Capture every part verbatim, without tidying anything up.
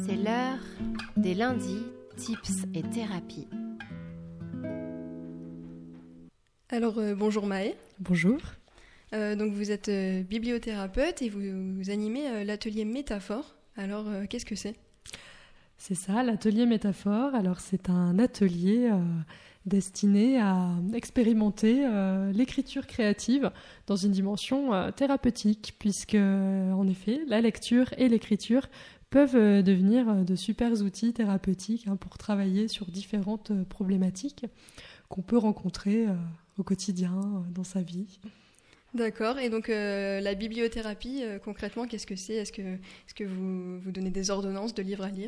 C'est l'heure des lundis, tips et thérapie. Alors euh, bonjour Maë. Bonjour. Euh, donc vous êtes euh, bibliothérapeute et vous, vous animez euh, l'atelier Métaphore. Alors euh, qu'est-ce que c'est ? C'est ça, l'atelier Métaphore. Alors c'est un atelier euh, destiné à expérimenter euh, l'écriture créative dans une dimension euh, thérapeutique, puisque en effet la lecture et l'écriture peuvent euh, devenir euh, de super outils thérapeutiques hein, pour travailler sur différentes euh, problématiques qu'on peut rencontrer euh, au quotidien euh, dans sa vie. D'accord, et donc euh, la bibliothérapie, euh, concrètement, qu'est-ce que c'est ? Est-ce que, est-ce que vous, vous donnez des ordonnances de livres à lire ?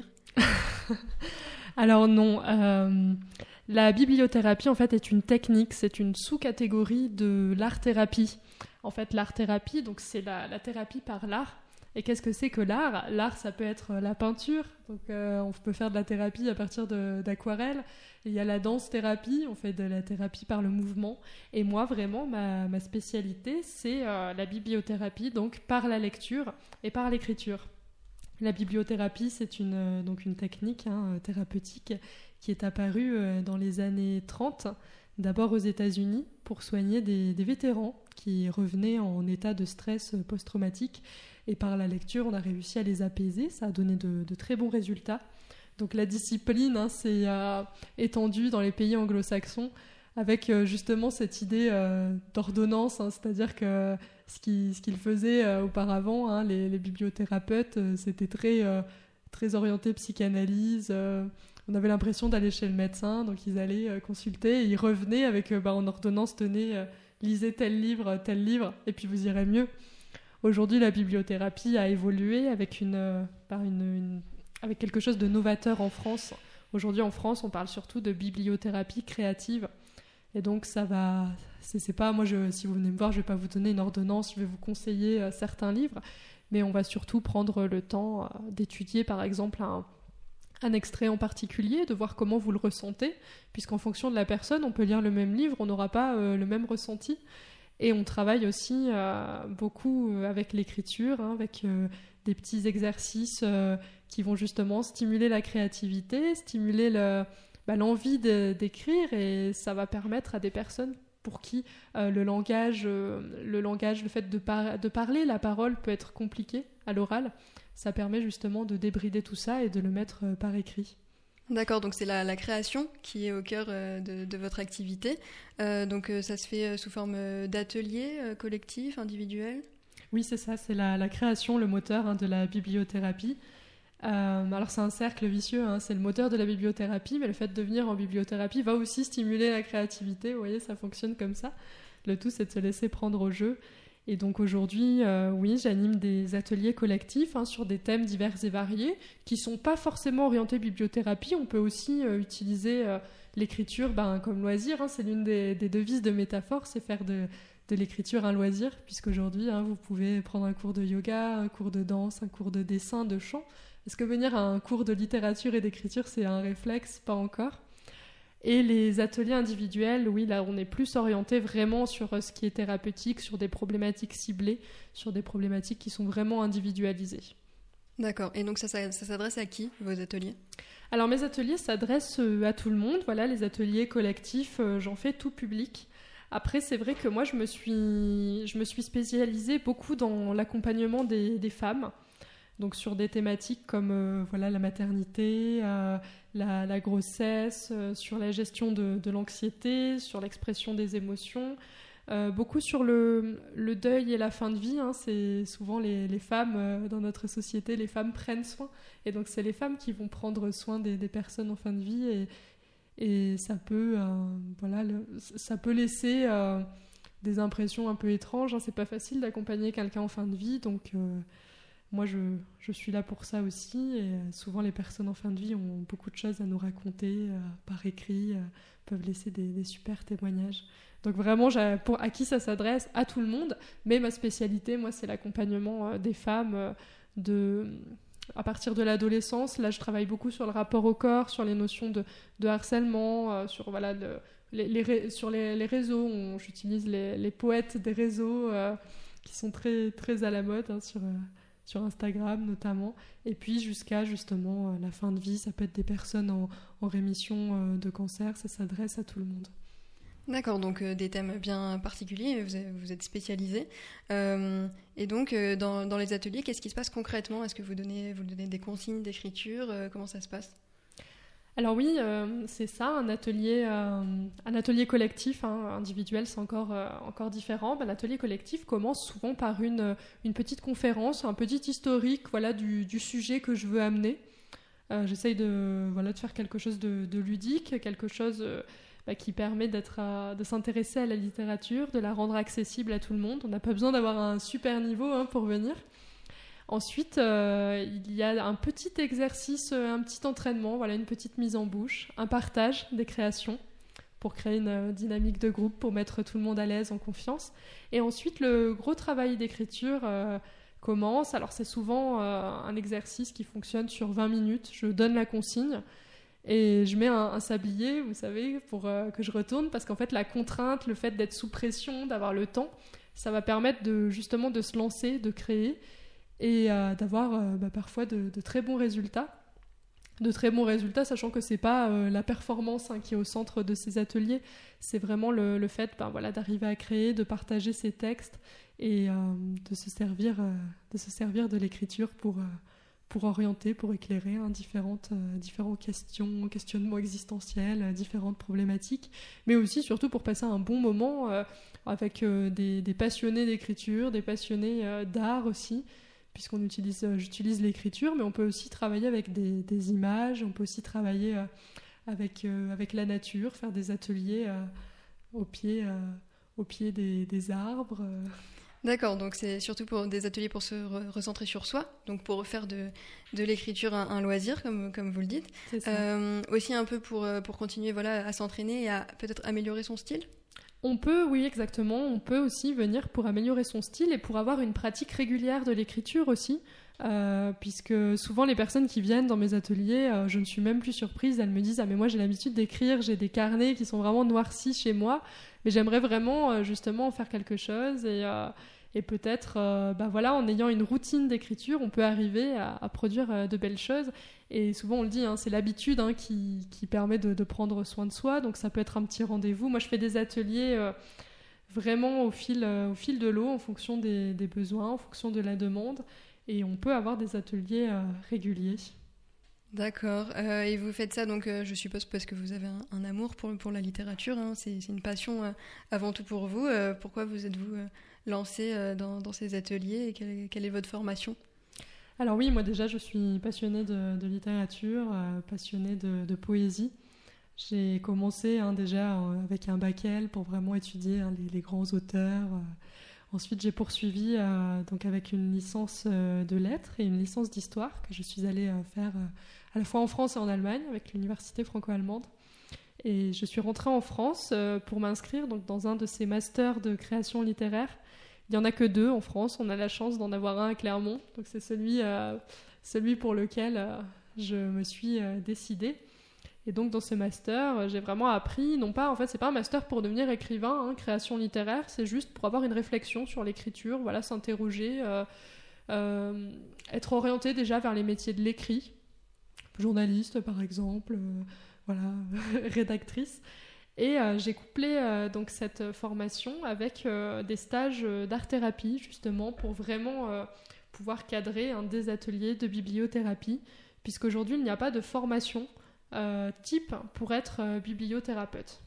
Alors non, euh, la bibliothérapie en fait est une technique, c'est une sous-catégorie de l'art-thérapie. En fait, l'art-thérapie, donc c'est la, la thérapie par l'art. Et qu'est-ce que c'est que l'art ? L'art, ça peut être la peinture, donc euh, on peut faire de la thérapie à partir de, d'aquarelles. Il y a la danse-thérapie, on fait de la thérapie par le mouvement. Et moi, vraiment, ma, ma spécialité, c'est euh, la bibliothérapie, donc par la lecture et par l'écriture. La bibliothérapie, c'est une, euh, donc une technique hein, thérapeutique qui est apparue euh, dans les années trente, d'abord aux États-Unis, pour soigner des, des vétérans qui revenaient en état de stress post-traumatique. Et par la lecture, on a réussi à les apaiser. Ça a donné de, de très bons résultats. Donc la discipline hein, s'est euh, étendue dans les pays anglo-saxons avec euh, justement cette idée euh, d'ordonnance. Hein, c'est-à-dire que ce, qui, ce qu'ils faisaient euh, auparavant, hein, les, les bibliothérapeutes, euh, c'était très, euh, très orienté psychanalyse. Euh, on avait l'impression d'aller chez le médecin. Donc ils allaient euh, consulter et ils revenaient avec euh, bah, en ordonnance, tenez, euh, lisez tel livre, tel livre, et puis vous irez mieux. Aujourd'hui, la bibliothérapie a évolué avec, une, euh, par une, une, avec quelque chose de novateur en France. Aujourd'hui, en France, on parle surtout de bibliothérapie créative. Et donc, ça va... C'est, c'est pas, moi, je, si vous venez me voir, je ne vais pas vous donner une ordonnance, je vais vous conseiller euh, certains livres, mais on va surtout prendre le temps euh, d'étudier, par exemple, un, un extrait en particulier, de voir comment vous le ressentez, puisqu'en fonction de la personne, on peut lire le même livre, on n'aura pas euh, le même ressenti. Et on travaille aussi euh, beaucoup avec l'écriture, hein, avec euh, des petits exercices euh, qui vont justement stimuler la créativité, stimuler le, bah, l'envie de, d'écrire, et ça va permettre à des personnes pour qui euh, le langage, euh, le langage, le fait de, par- de parler, la parole peut être compliqué à l'oral. Ça permet justement de débrider tout ça et de le mettre euh, par écrit. D'accord, donc c'est la, la création qui est au cœur euh, de, de votre activité. Euh, donc euh, ça se fait euh, sous forme euh, d'ateliers euh, collectifs, individuels ? Oui, c'est ça, c'est la, la création, le moteur hein, de la bibliothérapie. Euh, alors c'est un cercle vicieux, hein, c'est le moteur de la bibliothérapie, mais le fait de venir en bibliothérapie va aussi stimuler la créativité. Vous voyez, ça fonctionne comme ça. Le tout, c'est de se laisser prendre au jeu. Et donc aujourd'hui, euh, oui, j'anime des ateliers collectifs hein, sur des thèmes divers et variés qui ne sont pas forcément orientés bibliothérapie. On peut aussi euh, utiliser euh, l'écriture ben, comme loisir. Hein, c'est l'une des, des devises de Métaphore, c'est faire de, de l'écriture un loisir, puisqu'aujourd'hui, hein, vous pouvez prendre un cours de yoga, un cours de danse, un cours de dessin, de chant. Est-ce que venir à un cours de littérature et d'écriture, c'est un réflexe ? Pas encore. Et les ateliers individuels, oui, là, on est plus orienté vraiment sur ce qui est thérapeutique, sur des problématiques ciblées, sur des problématiques qui sont vraiment individualisées. D'accord. Et donc ça, ça, ça s'adresse à qui, vos ateliers ? Alors, mes ateliers s'adressent à tout le monde. Voilà, les ateliers collectifs, euh, j'en fais tout public. Après, c'est vrai que moi, je me suis, je me suis spécialisée beaucoup dans l'accompagnement des, des femmes. Donc sur des thématiques comme euh, voilà, la maternité, euh, la, la grossesse, euh, sur la gestion de, de l'anxiété, sur l'expression des émotions, euh, beaucoup sur le, le deuil et la fin de vie. Hein, c'est souvent les, les femmes euh, dans notre société, les femmes prennent soin. Et donc c'est les femmes qui vont prendre soin des, des personnes en fin de vie. Et, et ça, peut, euh, voilà, le, ça peut laisser euh, des impressions un peu étranges. Hein, c'est pas facile d'accompagner quelqu'un en fin de vie, donc... Euh, Moi, je, je suis là pour ça aussi, et souvent les personnes en fin de vie ont beaucoup de choses à nous raconter euh, par écrit, euh, peuvent laisser des, des super témoignages. Donc vraiment, pour, à qui ça s'adresse ? À tout le monde, mais ma spécialité, moi, c'est l'accompagnement euh, des femmes euh, de, à partir de l'adolescence. Là, je travaille beaucoup sur le rapport au corps, sur les notions de, de harcèlement, euh, sur, voilà, le, les, les, sur les, les réseaux. On, j'utilise les, les poètes des réseaux euh, qui sont très, très à la mode hein, sur... Euh, sur Instagram notamment, et puis jusqu'à justement euh, la fin de vie. Ça peut être des personnes en, en rémission euh, de cancer, ça s'adresse à tout le monde. D'accord, donc euh, des thèmes bien particuliers, vous êtes, vous êtes spécialisé. Euh, et donc, euh, dans, dans les ateliers, qu'est-ce qui se passe concrètement ? Est-ce que vous donnez, vous donnez des consignes d'écriture ? euh, Comment ça se passe ? Alors oui, euh, c'est ça, un atelier, euh, un atelier collectif, hein, individuel, c'est encore, euh, encore différent. Ben, l'atelier collectif commence souvent par une, une petite conférence, un petit historique voilà, du, du sujet que je veux amener. Euh, j'essaye de, voilà, de faire quelque chose de, de ludique, quelque chose... Euh, qui permet d'être à, de s'intéresser à la littérature, de la rendre accessible à tout le monde. On n'a pas besoin d'avoir un super niveau hein, pour venir. Ensuite, euh, il y a un petit exercice, un petit entraînement, voilà, une petite mise en bouche, un partage des créations pour créer une dynamique de groupe, pour mettre tout le monde à l'aise, en confiance. Et ensuite, le gros travail d'écriture euh, commence. Alors, c'est souvent euh, un exercice qui fonctionne sur vingt minutes. Je donne la consigne. Et je mets un, un sablier, vous savez, pour euh, que je retourne, parce qu'en fait, la contrainte, le fait d'être sous pression, d'avoir le temps, ça va permettre de, justement de se lancer, de créer, et euh, d'avoir euh, bah, parfois de, de très bons résultats. De très bons résultats, sachant que c'est pas euh, la performance hein, qui est au centre de ces ateliers, c'est vraiment le, le fait ben, voilà, d'arriver à créer, de partager ces textes, et euh, de, se servir, euh, de se servir de l'écriture pour... Euh, pour orienter, pour éclairer hein, différentes, euh, différentes questions, questionnements existentiels, euh, différentes problématiques, mais aussi surtout pour passer un bon moment euh, avec euh, des, des passionnés d'écriture, des passionnés euh, d'art aussi, puisqu'on utilise, euh, j'utilise l'écriture, mais on peut aussi travailler avec des, des images, on peut aussi travailler euh, avec, euh, avec la nature, faire des ateliers euh, au pied, euh, au pied des, des arbres. Euh. D'accord, donc c'est surtout pour des ateliers pour se re- recentrer sur soi, donc pour faire de, de l'écriture un, un loisir, comme, comme vous le dites. C'est ça. Euh, aussi un peu pour, pour continuer voilà, à s'entraîner et à peut-être améliorer son style. On peut, oui, exactement. On peut aussi venir pour améliorer son style et pour avoir une pratique régulière de l'écriture aussi. Euh, puisque souvent les personnes qui viennent dans mes ateliers, euh, je ne suis même plus surprise, elles me disent « Ah mais moi j'ai l'habitude d'écrire, j'ai des carnets qui sont vraiment noircis chez moi, mais j'aimerais vraiment euh, justement faire quelque chose et, euh, et peut-être, euh, bah voilà, en ayant une routine d'écriture, on peut arriver à, à produire euh, de belles choses. » Et souvent on le dit, hein, c'est l'habitude hein, qui, qui permet de, de prendre soin de soi, donc ça peut être un petit rendez-vous. Moi je fais des ateliers euh, vraiment au fil, euh, au fil de l'eau, en fonction des, des besoins, en fonction de la demande. Et on peut avoir des ateliers euh, réguliers. D'accord. Euh, et vous faites ça, donc, euh, je suppose, parce que vous avez un, un amour pour, pour la littérature. Hein. C'est, c'est une passion euh, avant tout pour vous. Euh, pourquoi vous êtes-vous euh, lancé euh, dans, dans ces ateliers et quelle est, quelle est votre formation ? Alors oui, moi déjà, je suis passionnée de, de littérature, euh, passionnée de, de poésie. J'ai commencé hein, déjà euh, avec un bac L pour vraiment étudier hein, les, les grands auteurs. Euh, Ensuite, j'ai poursuivi euh, donc avec une licence euh, de lettres et une licence d'histoire que je suis allée euh, faire euh, à la fois en France et en Allemagne avec l'université franco-allemande. Et je suis rentrée en France euh, pour m'inscrire donc, dans un de ces masters de création littéraire. Il n'y en a que deux en France, on a la chance d'en avoir un à Clermont. Donc c'est celui, euh, celui pour lequel euh, je me suis euh, décidée. Et donc dans ce master, j'ai vraiment appris, non pas, en fait, c'est pas un master pour devenir écrivain, hein, création littéraire, c'est juste pour avoir une réflexion sur l'écriture, voilà, s'interroger, euh, euh, être orienté déjà vers les métiers de l'écrit, journaliste par exemple, euh, voilà, rédactrice. Et euh, j'ai couplé euh, donc cette formation avec euh, des stages d'art-thérapie justement pour vraiment euh, pouvoir cadrer hein, des ateliers de bibliothérapie, puisqu'aujourd'hui il n'y a pas de formation Euh, type pour être euh, bibliothérapeute,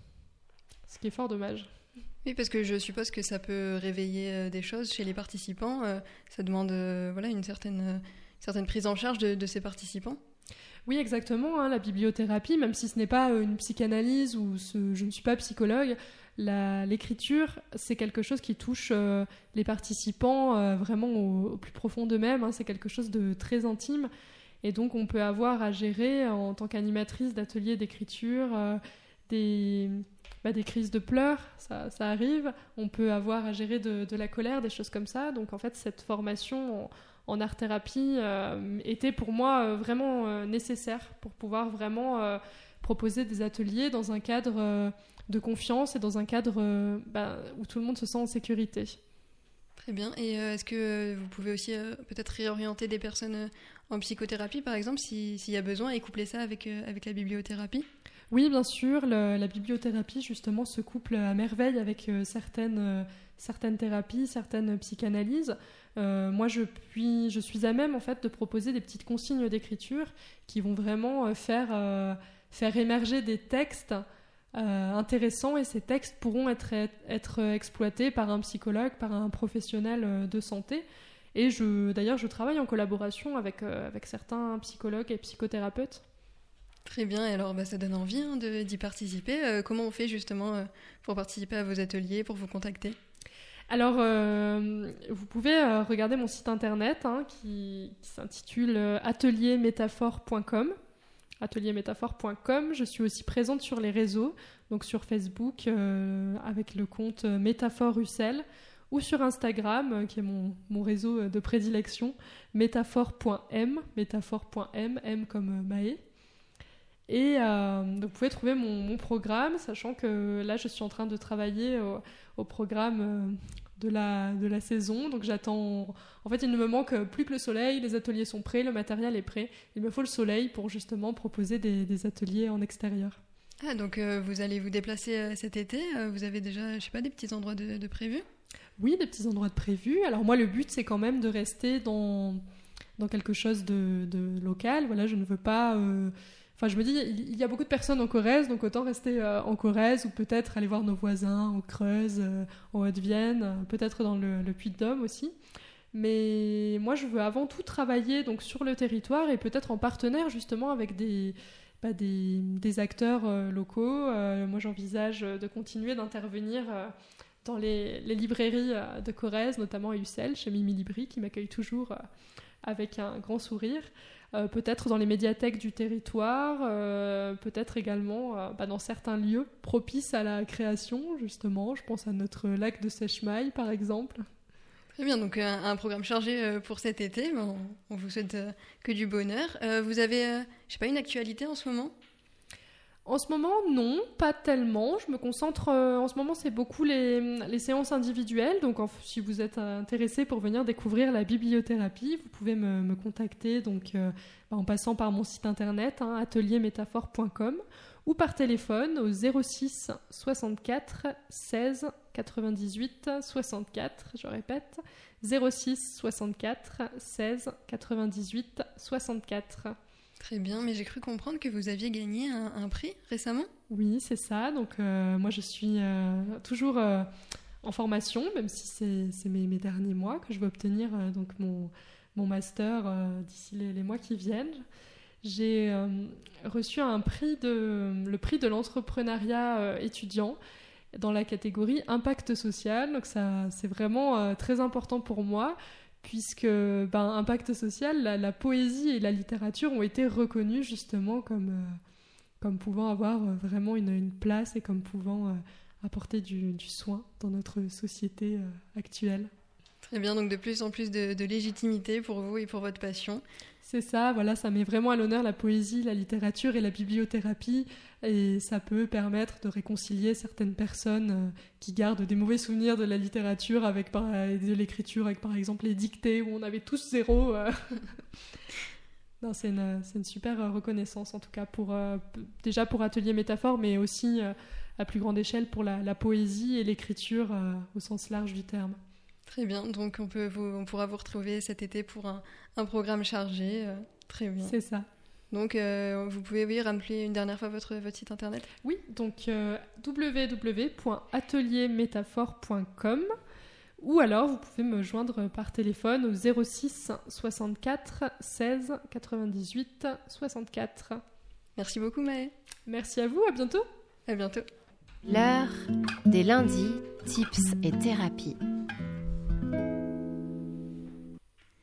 ce qui est fort dommage. Oui, parce que je suppose que ça peut réveiller euh, des choses chez les participants. Euh, ça demande euh, voilà, une certaine, euh, certaine prise en charge de, de ces participants. Oui, exactement. Hein, la bibliothérapie, même si ce n'est pas euh, une psychanalyse ou ce, je ne suis pas psychologue, la, l'écriture, c'est quelque chose qui touche euh, les participants euh, vraiment au, au plus profond d'eux-mêmes. Hein, c'est quelque chose de très intime. Et donc, on peut avoir à gérer, en tant qu'animatrice d'ateliers d'écriture, euh, des, bah, des crises de pleurs, ça, ça arrive. On peut avoir à gérer de, de la colère, des choses comme ça. Donc, en fait, cette formation en, en art-thérapie euh, était pour moi euh, vraiment euh, nécessaire pour pouvoir vraiment euh, proposer des ateliers dans un cadre euh, de confiance et dans un cadre euh, bah, où tout le monde se sent en sécurité. Très bien. Et euh, est-ce que euh, vous pouvez aussi euh, peut-être réorienter des personnes euh, en psychothérapie, par exemple, si, s'il y a besoin, et coupler ça avec, euh, avec la bibliothérapie ? Oui, bien sûr. Le, la bibliothérapie, justement, se couple à merveille avec euh, certaines, euh, certaines thérapies, certaines psychanalyses. Euh, moi, je, puis, je suis à même, en fait, de proposer des petites consignes d'écriture qui vont vraiment euh, faire, euh, faire émerger des textes euh, intéressants, et ces textes pourront être, être exploités par un psychologue, par un professionnel euh, de santé. Et je, d'ailleurs, je travaille en collaboration avec, euh, avec certains psychologues et psychothérapeutes. Très bien, et alors bah, ça donne envie hein, de, d'y participer. Euh, comment on fait justement euh, pour participer à vos ateliers, pour vous contacter ? Alors, euh, vous pouvez euh, regarder mon site internet hein, qui, qui s'intitule euh, atelier métaphore point com. atelier métaphore point com. Je suis aussi présente sur les réseaux, donc sur Facebook euh, avec le compte euh, Métaphore U C L, ou sur Instagram, euh, qui est mon, mon réseau de prédilection, métaphore point m, métaphore point m, m comme euh, Maë. Et euh, donc vous pouvez trouver mon, mon programme, sachant que là je suis en train de travailler au, au programme euh, de, la, de la saison. Donc j'attends. En fait, il ne me manque plus que le soleil, les ateliers sont prêts, le matériel est prêt. Il me faut le soleil pour justement proposer des, des ateliers en extérieur. Ah, donc euh, vous allez vous déplacer euh, cet été. Euh, vous avez déjà, je sais pas, des petits endroits de, de prévus ? Oui, des petits endroits de prévus. Alors moi, le but, c'est quand même de rester dans, dans quelque chose de, de local. Voilà, je ne veux pas. Euh, Enfin, je me dis, il y a beaucoup de personnes en Corrèze, donc autant rester euh, en Corrèze, ou peut-être aller voir nos voisins en Creuse, euh, en Haute-Vienne, euh, peut-être dans le, le Puy-de-Dôme aussi. Mais moi, je veux avant tout travailler donc, sur le territoire, et peut-être en partenaire justement avec des, bah, des, des acteurs euh, locaux. Euh, moi, j'envisage de continuer d'intervenir euh, dans les, les librairies euh, de Corrèze, notamment à Ussel, chez Mimi Libri, qui m'accueille toujours euh, avec un grand sourire. Euh, peut-être dans les médiathèques du territoire, euh, peut-être également euh, bah, dans certains lieux propices à la création, justement. Je pense à notre lac de Sèchemaille, par exemple. Très bien, donc un, un programme chargé euh, pour cet été. On, on vous souhaite euh, que du bonheur. Euh, vous avez, euh, je sais pas, une actualité en ce moment ? En ce moment, non, pas tellement. Je me concentre, euh, en ce moment, c'est beaucoup les, les séances individuelles. Donc, en, si vous êtes intéressé pour venir découvrir la bibliothérapie, vous pouvez me, me contacter donc, euh, en passant par mon site internet, hein, atelier métaphore point com, ou par téléphone au zéro six soixante-quatre seize quatre-vingt-dix-huit soixante-quatre. Je répète, zéro six soixante-quatre seize quatre-vingt-dix-huit soixante-quatre. Très bien, mais j'ai cru comprendre que vous aviez gagné un, un prix récemment ? Oui, c'est ça. Donc, euh, moi, je suis euh, toujours euh, en formation, même si c'est, c'est mes, mes derniers mois que je vais obtenir euh, donc mon, mon master euh, d'ici les, les mois qui viennent. J'ai euh, reçu un prix de, le prix de l'entrepreneuriat euh, étudiant dans la catégorie impact social. Donc, ça, c'est vraiment euh, très important pour moi, puisque ben, impact social, la, la poésie et la littérature ont été reconnues justement comme, euh, comme pouvant avoir euh, vraiment une, une place et comme pouvant euh, apporter du, du soin dans notre société euh, actuelle. Très bien, donc de plus en plus de, de légitimité pour vous et pour votre passion. C'est ça, voilà, ça met vraiment à l'honneur la poésie, la littérature et la bibliothérapie, et ça peut permettre de réconcilier certaines personnes euh, qui gardent des mauvais souvenirs de la littérature avec par, de l'écriture, avec par exemple les dictées où on avait tous zéro. Euh. Non, c'est une, c'est une super reconnaissance en tout cas pour euh, déjà pour Atelier Métaphore, mais aussi euh, à plus grande échelle pour la, la poésie et l'écriture euh, au sens large du terme. Très bien, donc on, peut vous, on pourra vous retrouver cet été pour un, un programme chargé. Euh, très bien. C'est ça. Donc euh, vous pouvez oui, rappeler une dernière fois votre, votre site internet ? Oui, donc euh, w w w point atelier métaphore point com, ou alors vous pouvez me joindre par téléphone au zéro six soixante-quatre seize quatre-vingt-dix-huit soixante-quatre. Merci beaucoup Maë. Merci à vous, à bientôt. À bientôt. L'heure des lundis, tips et thérapie.